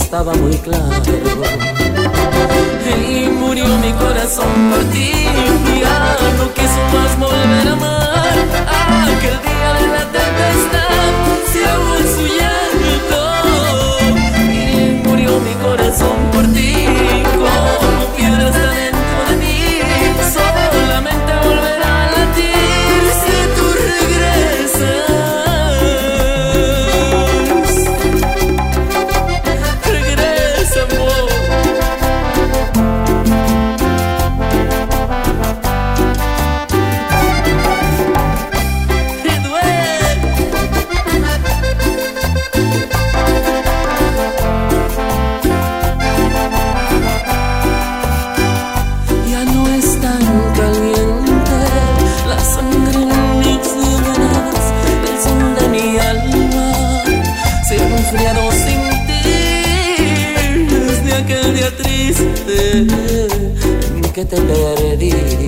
estaba muy claro. Y murió mi corazón por ti, ya no quiso más volver a amar. Aquel día de la tempestad se ahogó en su llanto. Y murió mi corazón por ti, como piedra está dentro de mí. Solamente volverá a latir si tú regresas. Regresa, amor. Ya no es tan caliente la sangre en mis venas, el son de mi alma se ha enfriado sin ti desde aquel día triste en que te perdí.